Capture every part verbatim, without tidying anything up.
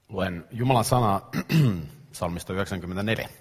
Luen Jumalan sanaa psalmista yhdeksänkymmentäneljä.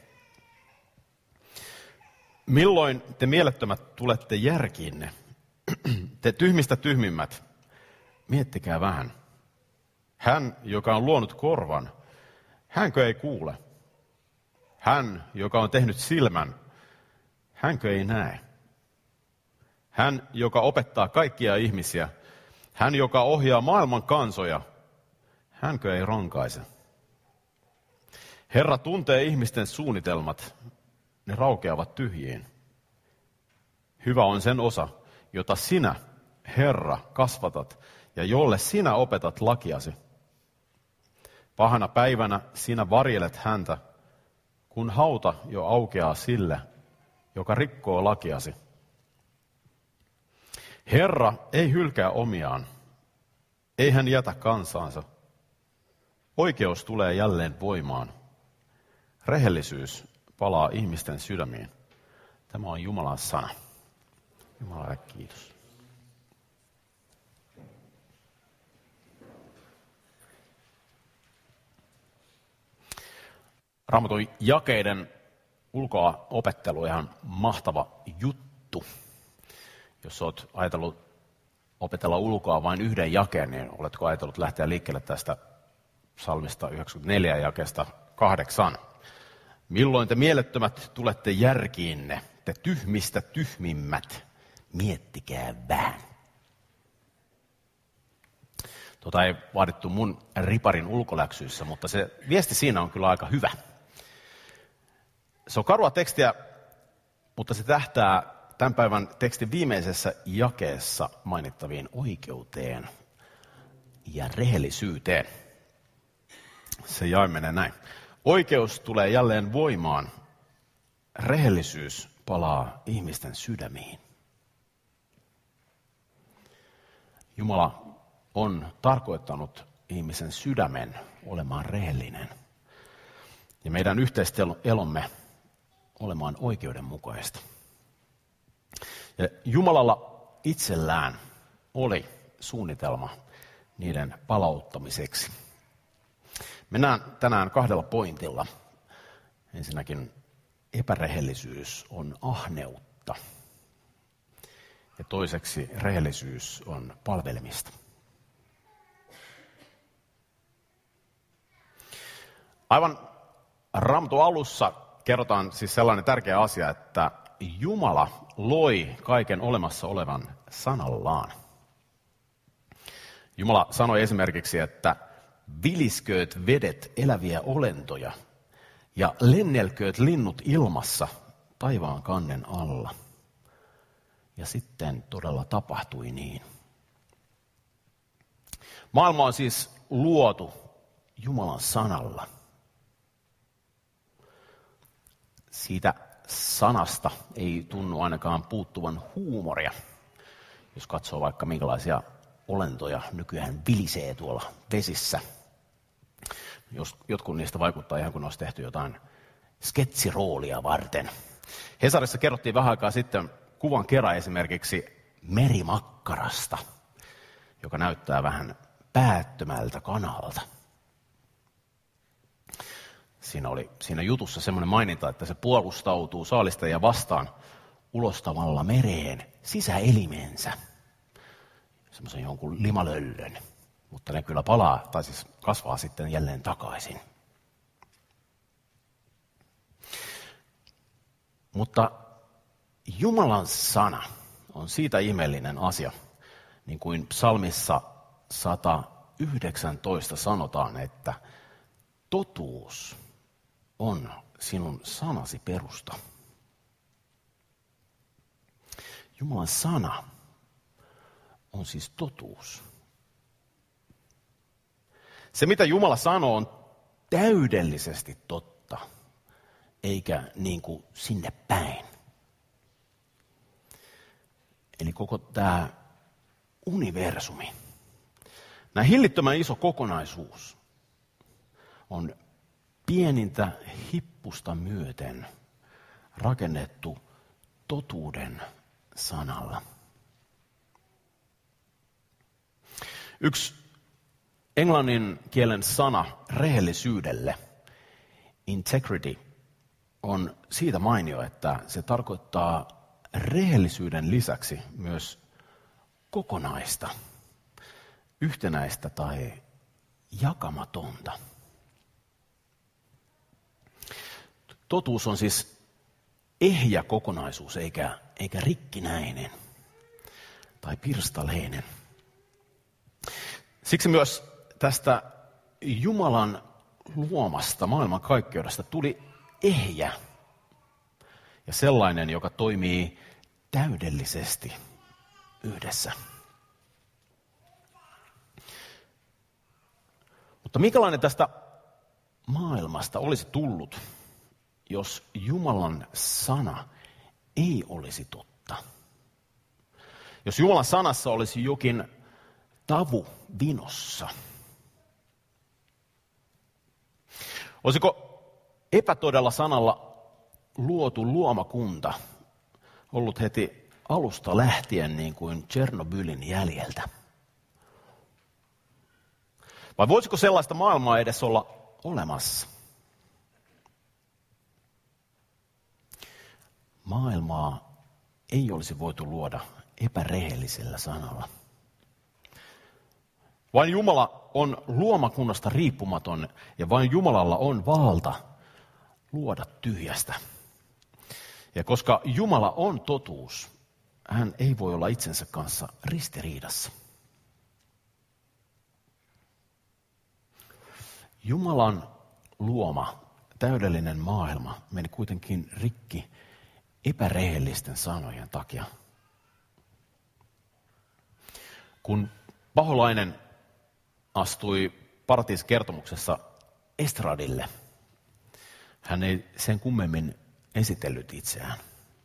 Milloin te mielettömät tulette järkiinne, te tyhmistä tyhmimmät, miettikää vähän. Hän, joka on luonut korvan, hänkö ei kuule? Hän, joka on tehnyt silmän, hänkö ei näe? Hän, joka opettaa kaikkia ihmisiä, hän, joka ohjaa maailman kansoja, hänkö ei rankaise? Herra tuntee ihmisten suunnitelmat, ne raukeavat tyhjiin. Hyvä on sen osa, jota sinä, Herra, kasvatat ja jolle sinä opetat lakiasi. Pahana päivänä sinä varjelet häntä, kun hauta jo aukeaa sille, joka rikkoo lakiasi. Herra ei hylkää omiaan, ei hän jätä kansaansa. Oikeus tulee jälleen voimaan. Rehellisyys palaa ihmisten sydämiin. Tämä on Jumalan sana. Jumalalle kiitos. Raamatun jakeiden ulkoa opettelu on ihan mahtava juttu. Jos olet ajatellut opetella ulkoa vain yhden jakeen, niin oletko ajatellut lähteä liikkeelle tästä psalmista yhdeksänkymmentäneljä jakeesta kahdeksan. Milloin te mielettömät tulette järkiinne, te tyhmistä tyhmimmät, miettikää vähän. Tota ei vaadittu mun riparin ulkoläksyissä, mutta se viesti siinä on kyllä aika hyvä. Se on karua tekstiä, mutta se tähtää tämän päivän tekstin viimeisessä jakeessa mainittaviin oikeuteen ja rehellisyyteen. Se jae menee näin. Oikeus tulee jälleen voimaan. Rehellisyys palaa ihmisten sydämiin. Jumala on tarkoittanut ihmisen sydämen olemaan rehellinen. Ja meidän yhteiselomme olemaan oikeudenmukaista. Ja Jumalalla itsellään oli suunnitelma niiden palauttamiseksi. Mennään tänään kahdella pointilla. Ensinnäkin epärehellisyys on ahneutta. Ja toiseksi rehellisyys on palvelemista. Aivan Raamatun alussa kerrotaan siis sellainen tärkeä asia, että Jumala loi kaiken olemassa olevan sanallaan. Jumala sanoi esimerkiksi, että viliskööt vedet eläviä olentoja ja lennelkööt linnut ilmassa taivaan kannen alla. Ja sitten todella tapahtui niin. Maailma on siis luotu Jumalan sanalla. Siitä sanasta ei tunnu ainakaan puuttuvan huumoria, jos katsoo vaikka minkälaisia olentoja nykyään vilisee tuolla vesissä. Jos jotkut niistä vaikuttaa ihan kun olisi tehty jotain sketsiroolia varten. Hesarissa kerrottiin vähän aikaa sitten kuvan kerran esimerkiksi merimakkarasta, joka näyttää vähän päättömältä kanalta. Siinä oli siinä jutussa semmoinen maininta, että se puolustautuu saalistajia vastaan ulostamalla mereen sisäelimensä. Semmoisen jonkun limalöllön, mutta ne kyllä palaa, tai siis kasvaa sitten jälleen takaisin. Mutta Jumalan sana on siitä ihmeellinen asia, niin kuin psalmissa sata yhdeksäntoista sanotaan, että totuus on sinun sanasi perusta. Jumalan sana on siis totuus. Se, mitä Jumala sanoo, on täydellisesti totta, eikä niin kuin sinne päin. Eli koko tämä universumi, nämä hillittömän iso kokonaisuus on pienintä hippusta myöten rakennettu totuuden sanalla. Yksi englannin kielen sana rehellisyydelle, integrity, on siitä mainio, että se tarkoittaa rehellisyyden lisäksi myös kokonaista, yhtenäistä tai jakamatonta. Totuus on siis ehjä kokonaisuus eikä, eikä rikkinäinen tai pirstaleinen. Siksi myös tästä Jumalan luomasta maailmankaikkeudesta tuli ehjä ja sellainen, joka toimii täydellisesti yhdessä. Mutta minkälainen tästä maailmasta olisi tullut, jos Jumalan sana ei olisi totta? Jos Jumalan sanassa olisi jokin tavu vinossa? Olisiko epätodella sanalla luotu luomakunta ollut heti alusta lähtien niin kuin Tšernobylin jäljeltä? Vai voisiko sellaista maailmaa edes olla olemassa? Maailmaa ei olisi voitu luoda epärehellisellä sanalla. Vain Jumala on luomakunnasta riippumaton ja vain Jumalalla on valta luoda tyhjästä. Ja koska Jumala on totuus, hän ei voi olla itsensä kanssa ristiriidassa. Jumalan luoma täydellinen maailma meni kuitenkin rikki epärehellisten sanojen takia. Kun paholainen astui paratiisikertomuksessa estradille, hän ei sen kummemmin esitellyt itseään.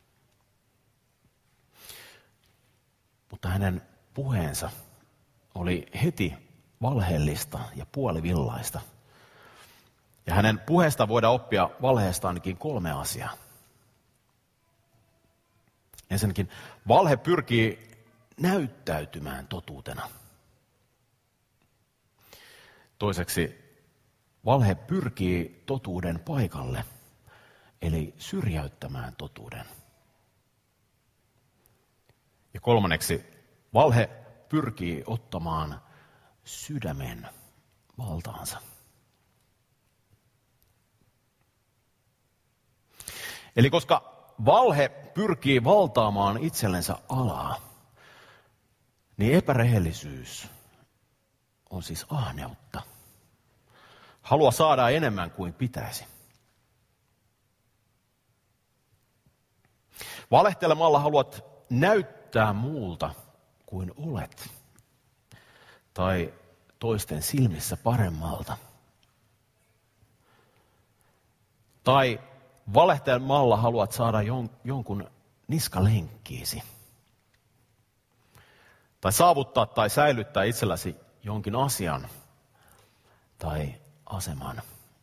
Mutta hänen puheensa oli heti valheellista ja puolivillaista. Ja hänen puheesta voidaan oppia valheesta ainakin kolme asiaa. Ensinnäkin valhe pyrkii näyttäytymään totuutena. Toiseksi valhe pyrkii totuuden paikalle, eli syrjäyttämään totuuden. Ja kolmanneksi valhe pyrkii ottamaan sydämen valtaansa. Eli koska valhe pyrkii valtaamaan itsellensä alaa, niin epärehellisyys on siis ahneutta. Halua saada enemmän kuin pitäisi. Valehtelemalla haluat näyttää muulta kuin olet. Tai toisten silmissä paremmalta. Tai valehtelemalla haluat saada jon, jonkun niskalenkkiisi. Tai saavuttaa tai säilyttää itselläsi jonkin asian tai aseman.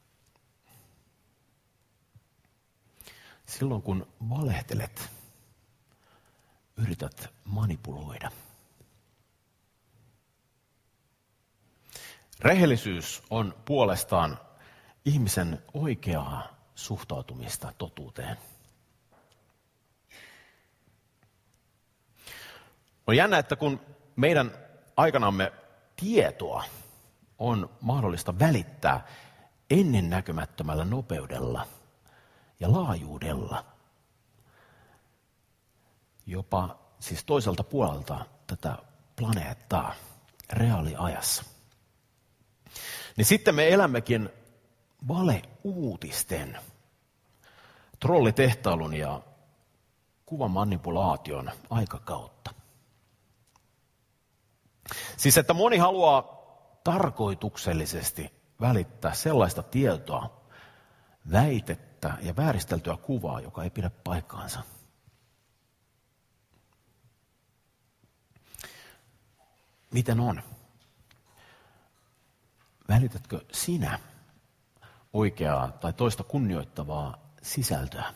Silloin kun valehtelet, yrität manipuloida. Rehellisyys on puolestaan ihmisen oikeaa suhtautumista totuuteen. On jännä, että kun meidän aikanamme tietoa on mahdollista välittää ennennäkemättömällä nopeudella ja laajuudella, jopa siis toiselta puolelta tätä planeettaa reaaliajassa, niin sitten me elämmekin valeuutisten, trollitehtailun ja kuvamanipulaation aikakautta. Siis että moni haluaa tarkoituksellisesti välittää sellaista tietoa, väitettä ja vääristeltyä kuvaa, joka ei pidä paikkaansa. Miten on? Välitätkö sinä oikeaa tai toista kunnioittavaa sisältöä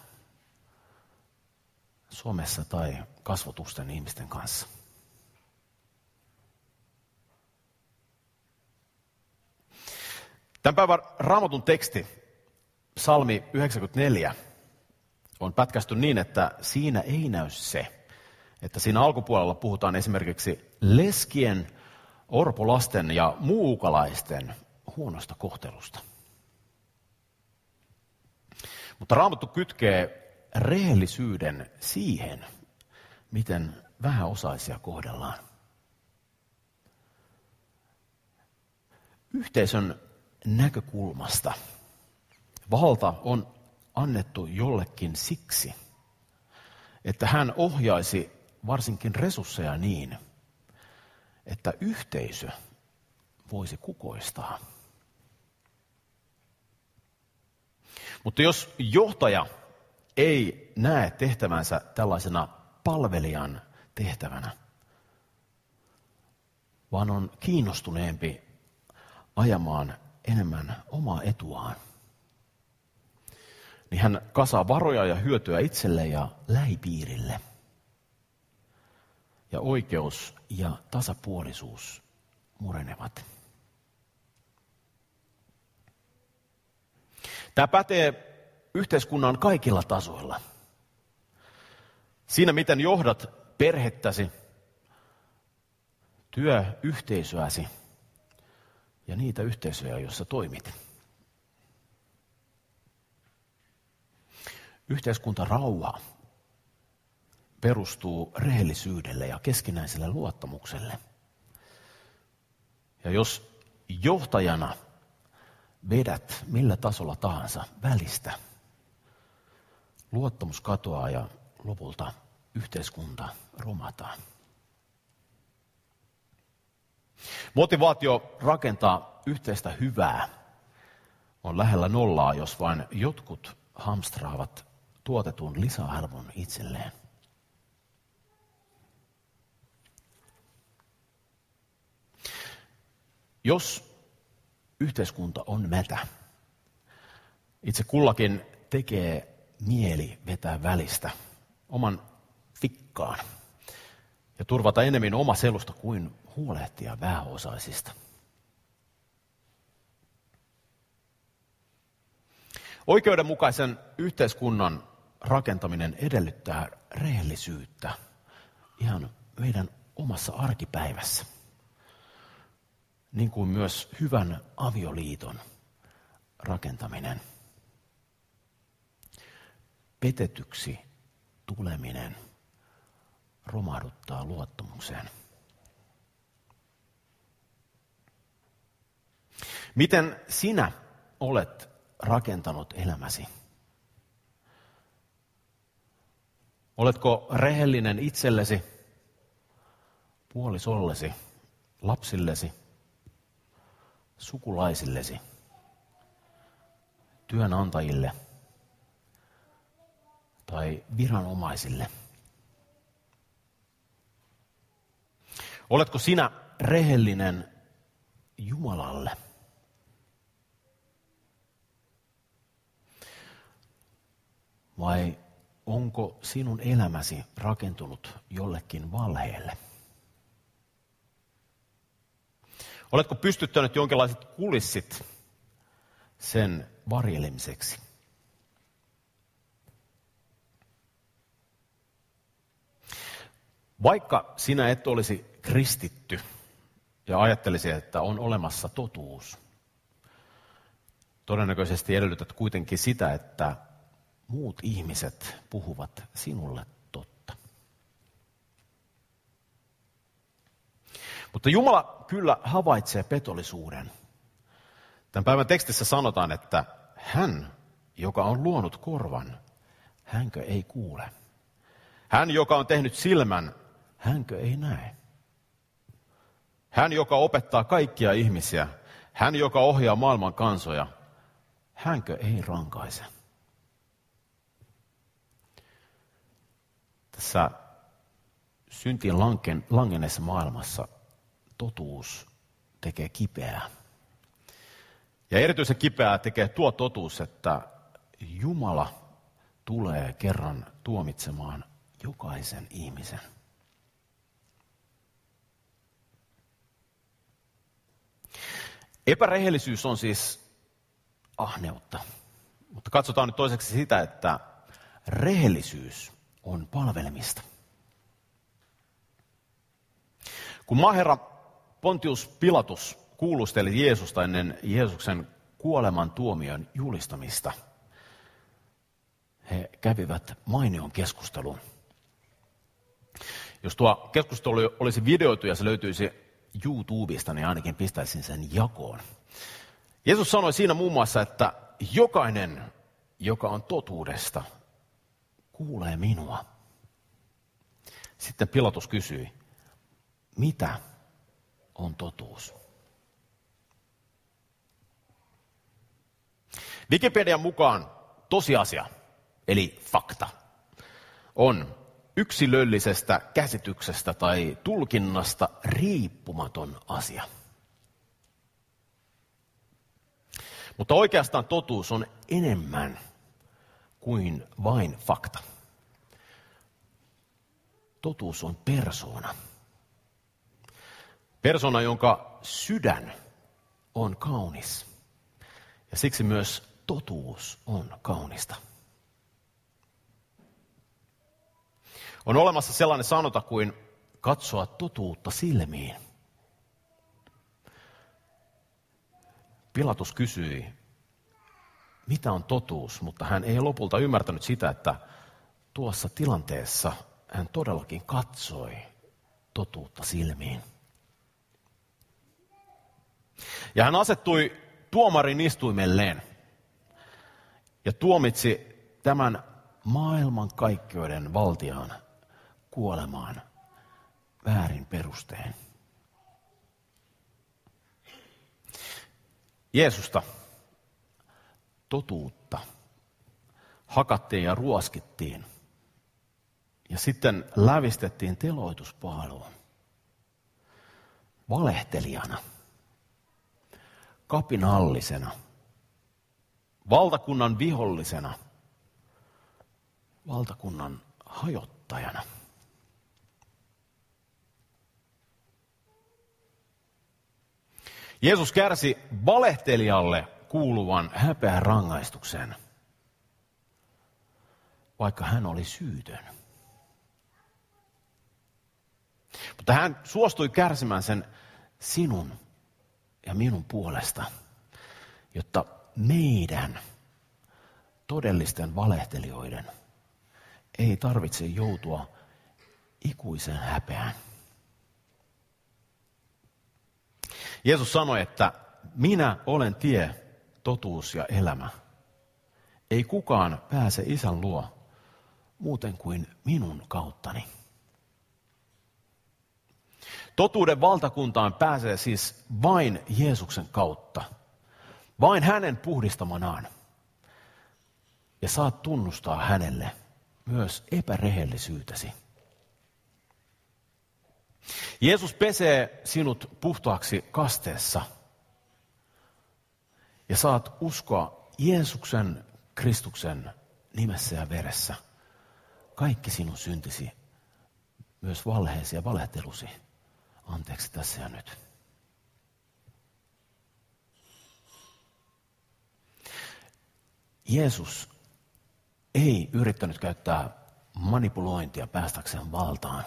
somessa tai kasvotusten ihmisten kanssa? Tämän päivän Raamatun teksti, psalmi yhdeksänkymmentäneljä, on pätkästy niin, että siinä ei näy se, että siinä alkupuolella puhutaan esimerkiksi leskien, orpolasten ja muukalaisten huonosta kohtelusta. Mutta Raamattu kytkee rehellisyyden siihen, miten vähäosaisia kohdellaan. Yhteisön näkökulmasta valta on annettu jollekin siksi, että hän ohjaisi varsinkin resursseja niin, että yhteisö voisi kukoistaa. Mutta jos johtaja ei näe tehtävänsä tällaisena palvelijan tehtävänä, vaan on kiinnostuneempi ajamaan enemmän omaa etuaan, niin hän kasaa varoja ja hyötyä itselle ja lähipiirille. Ja oikeus ja tasapuolisuus murenevat. Tämä pätee yhteiskunnan kaikilla tasoilla. Siinä, miten johdat perhettäsi, työyhteisöäsi ja niitä yhteisöjä, joissa toimit. Yhteiskuntarauha perustuu rehellisyydelle ja keskinäiselle luottamukselle. Ja jos johtajana vedät millä tasolla tahansa välistä, luottamus katoaa ja lopulta yhteiskunta romataan. Motivaatio rakentaa yhteistä hyvää on lähellä nollaa, jos vain jotkut hamstraavat tuotetun lisäarvon itselleen. Jos yhteiskunta on mätä, itse kullakin tekee mieli vetää välistä oman fikkaan ja turvata enemmän oma selusta kuin huolehtia vähäosaisista. Oikeudenmukaisen yhteiskunnan rakentaminen edellyttää rehellisyyttä ihan meidän omassa arkipäivässä, niin kuin myös hyvän avioliiton rakentaminen. Petetyksi tuleminen romahduttaa luottamukseen. Miten sinä olet rakentanut elämäsi? Oletko rehellinen itsellesi, puolisollesi, lapsillesi, sukulaisillesi, työnantajille tai viranomaisille? Oletko sinä rehellinen Jumalalle? Vai onko sinun elämäsi rakentunut jollekin valheelle? Oletko pystyttänyt jonkinlaiset kulissit sen varjelemiseksi? Vaikka sinä et olisi kristitty ja ajattelisi, että on olemassa totuus, todennäköisesti edellytät kuitenkin sitä, että muut ihmiset puhuvat sinulle totta. Mutta Jumala kyllä havaitsee petollisuuden. Tämän päivän tekstissä sanotaan, että hän, joka on luonut korvan, hänkö ei kuule. Hän, joka on tehnyt silmän, hänkö ei näe. Hän, joka opettaa kaikkia ihmisiä, hän, joka ohjaa maailman kansoja, hänkö ei rankaise. Tässä syntiin langenneessa maailmassa totuus tekee kipeää. Ja erityisen kipeää tekee tuo totuus, että Jumala tulee kerran tuomitsemaan jokaisen ihmisen. Epärehellisyys on siis ahneutta. Mutta katsotaan nyt toiseksi sitä, että rehellisyys on palvelemista. Kun maaherra Pontius Pilatus kuulusteli Jeesusta ennen Jeesuksen kuoleman tuomion julistamista, he kävivät mainion keskustelun. Jos tuo keskustelu olisi videoitu ja se löytyisi YouTubesta, niin ainakin pistäisin sen jakoon. Jeesus sanoi siinä muun muassa, että jokainen, joka on totuudesta, kuulee minua. Sitten Pilatus kysyi, mitä on totuus? Wikipedian mukaan tosiasia, eli fakta, on yksilöllisestä käsityksestä tai tulkinnasta riippumaton asia. Mutta oikeastaan totuus on enemmän kuin vain fakta. Totuus on persoona. Persoona, jonka sydän on kaunis. Ja siksi myös totuus on kaunista. On olemassa sellainen sanota kuin katsoa totuutta silmiin. Pilatus kysyi, mitä on totuus, mutta hän ei lopulta ymmärtänyt sitä, että tuossa tilanteessa hän todellakin katsoi totuutta silmiin. Ja hän asettui tuomarin istuimelleen ja tuomitsi tämän maailmankaikkeuden valtiaan kuolemaan väärin perustein. Jeesusta, totuutta, hakattiin ja ruoskittiin ja sitten lävistettiin teloituspaaluun valehtelijana, kapinallisena, valtakunnan vihollisena, valtakunnan hajottajana. Jeesus kärsi valehtelijalle kuuluvan häpeän rangaistuksen, vaikka hän oli syytön. Mutta hän suostui kärsimään sen sinun ja minun puolesta, jotta meidän todellisten valehtelijoiden ei tarvitse joutua ikuiseen häpeään. Jeesus sanoi, että minä olen tie, totuus ja elämä. Ei kukaan pääse Isän luo muuten kuin minun kauttani. Totuuden valtakuntaan pääsee siis vain Jeesuksen kautta, vain hänen puhdistamanaan. Ja saat tunnustaa hänelle myös epärehellisyytesi. Jeesus pesee sinut puhtaaksi kasteessa ja saat uskoa Jeesuksen Kristuksen nimessä ja veressä. Kaikki sinun syntisi, myös valheesi ja valehtelusi, anteeksi tässä ja nyt. Jeesus ei yrittänyt käyttää manipulointia päästäkseen valtaan.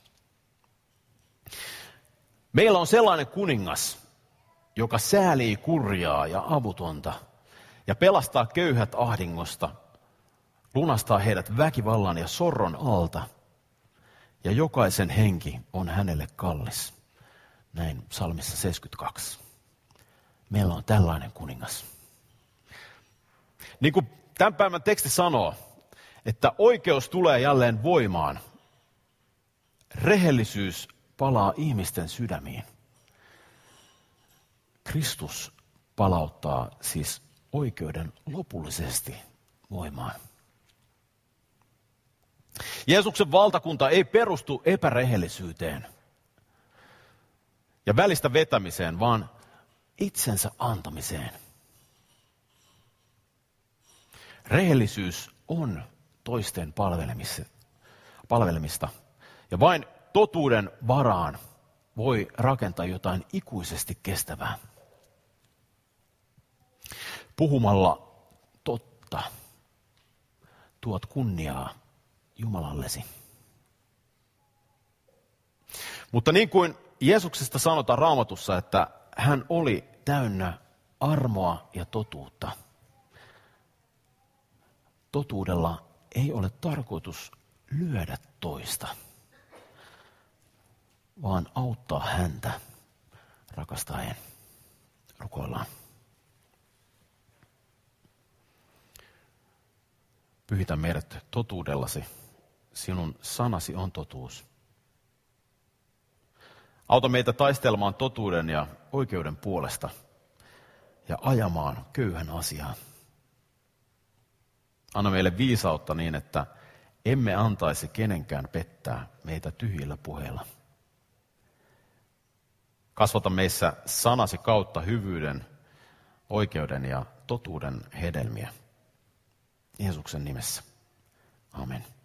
Meillä on sellainen kuningas, joka säälii kurjaa ja avutonta ja pelastaa köyhät ahdingosta, lunastaa heidät väkivallan ja sorron alta ja jokaisen henki on hänelle kallis. Näin psalmissa seitsemänkymmentäkaksi. Meillä on tällainen kuningas. Niin kuin tämän päivän teksti sanoo, että oikeus tulee jälleen voimaan. Rehellisyys palaa ihmisten sydämiin. Kristus palauttaa siis oikeuden lopullisesti voimaan. Jeesuksen valtakunta ei perustu epärehellisyyteen ja välistä vetämiseen, vaan itsensä antamiseen. Rehellisyys on toisten palvelemista ja vain totuuden varaan voi rakentaa jotain ikuisesti kestävää. Puhumalla totta tuot kunniaa Jumalallesi. Mutta niin kuin Jeesuksesta sanotaan Raamatussa, että hän oli täynnä armoa ja totuutta. Totuudella ei ole tarkoitus lyödä toista, vaan auttaa häntä rakastaen. Rukoillaan. Pyhitä meidät totuudellasi. Sinun sanasi on totuus. Auta meitä taistelemaan totuuden ja oikeuden puolesta ja ajamaan köyhän asiaa. Anna meille viisautta niin, että emme antaisi kenenkään pettää meitä tyhjillä puheilla. Kasvata meissä sanasi kautta hyvyyden, oikeuden ja totuuden hedelmiä. Jeesuksen nimessä. Amen.